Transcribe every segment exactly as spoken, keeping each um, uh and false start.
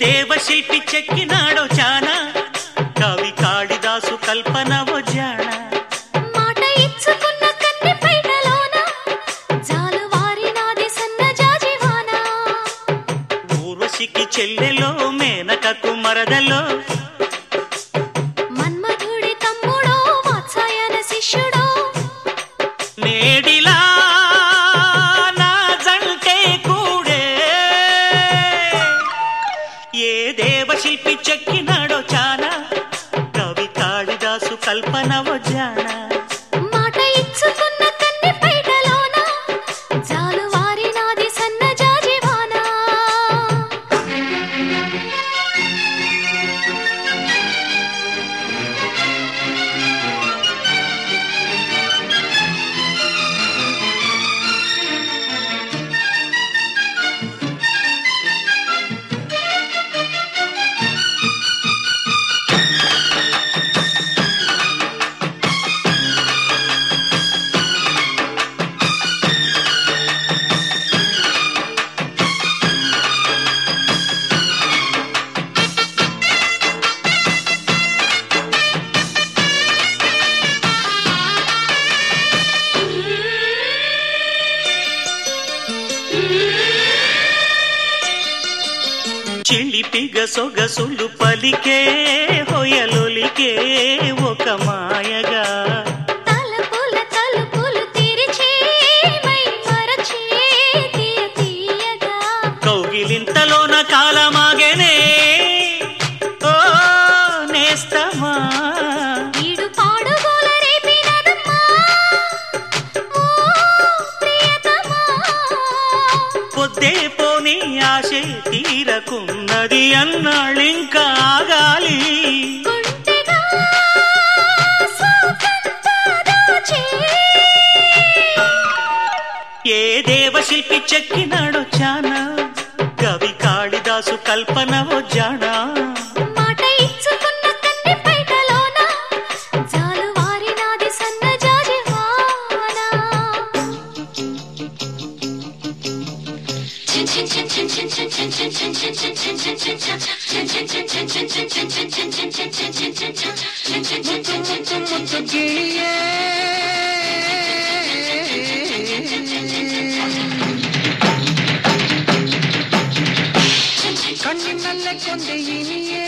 దేవశిల్పి చెక్కినాడో చానా కవి కాళిదాసు కల్పనవో జాణ మాట ఇచ్చుకున్న కన్నె పైటలోన జాలువారినాది సన్నజాజివాన ఊర్వశికి చెల్లెలో మేనకకు మరదలో మన్మధుడి తమ్ముడో వాత్సాయన శిష్యుడో నేడిలా నా జంటే కూడే ఏ దేవశిల్పి చెక్కినాడో చానా కవి కాళిదాసు కల్పనవో జాణ మాట ఇచ్చుకున్న కన్నె పైటలోన జాలువారినాది సన్నజాజివాన చిలిపిగ సొగసులు పలికే హొయలొలికే ఒక మాయగా తలపుల తలుపులు తెరిచే మై మరచే తీయ తీయగా కౌగిలింతలోన కాలమాగెనే ఓ నేస్తమా ఈడు పాడుగోల రేపినదమ్మా ఓ ప్రియతమా పొద్దే పోని ఆశే తీరకున్నది అన్నాళ్ళింకా ఆగాలి గుంటెగా సోకంతా దాచే ఏ దేవశిల్పి చెక్కినాడో చానా కవి కాళిదాసు కల్పనవో జాణ మాట ఇచ్చుకున్న కన్నె పైటలోన జాలువారినాది సన్నజాజివాన ಕಣ್ಣಿನಲ್ಲೇ ಕೊಂದೆ ಇನಿಯೇ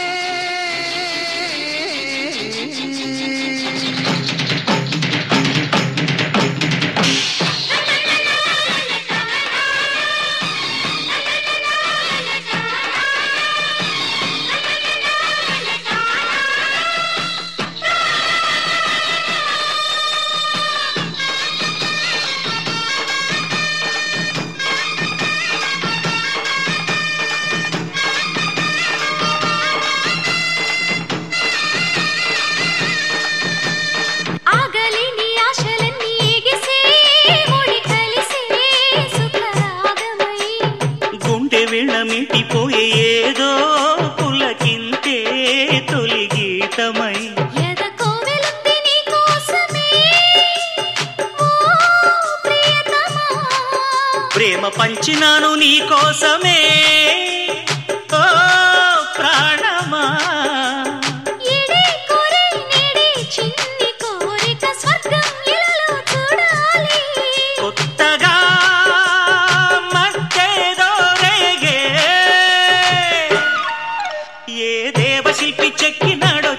ఆగలిని ఆశలన్నీ ఎగిసే ఒడి కలిసే సుఖరాగమై గుండె విళమిటిపోయే ఏదో పులకింతే తొలి గీతమై ఎద కోవెలుంది నీ కోసమే ఓ ప్రియతమా ప్రేమ పంచినాను నీ కోసమే ఓ ప్రాణమా ఎడే కోరే నేడే చిన్ని కోరిక స్వర్గం ఇలలో చూడాలి కొత్తగా మత్తేదో రేగే ఏ దేవశిల్పి చెక్కినాడో